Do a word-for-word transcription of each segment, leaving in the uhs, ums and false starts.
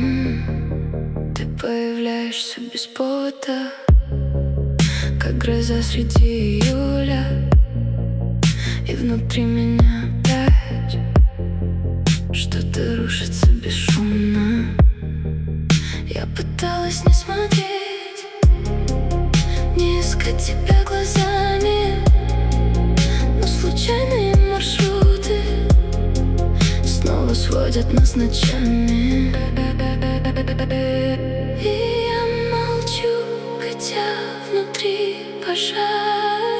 М, Ты появляешься без повода, как гроза среди июля. И внутри меня опять что-то рушится бесшумно. Я пыталась не смотреть, не искать тебя глазами, но случайные маршруты снова сводят нас ночами. И я молчу, хотя внутри пожар.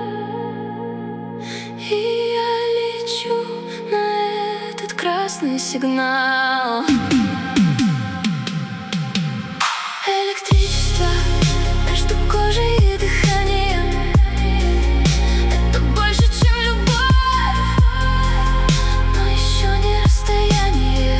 И я лечу на этот красный сигнал. Электричество между кожей и дыханием — это больше, чем любовь, но еще не расстояние.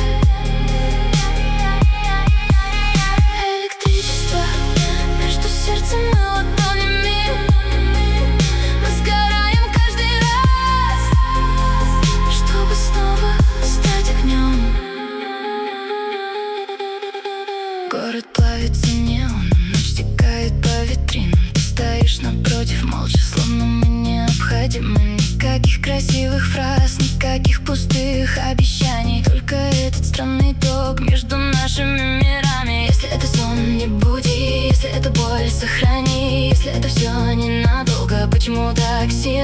Электричество между сердцем и ладонями. Мы сгораем каждый раз, чтобы снова стать огнем. Город плавится неоном, ночь стекает по витринам. Ты стоишь напротив, молча, словно мы необходимы. Никаких красивых фраз, никаких пустых обещаний, только этот странный ток между нашими мирами. Если это сон, не буди, если это боль, сохрани. Если это все ненадолго, почему так сильно?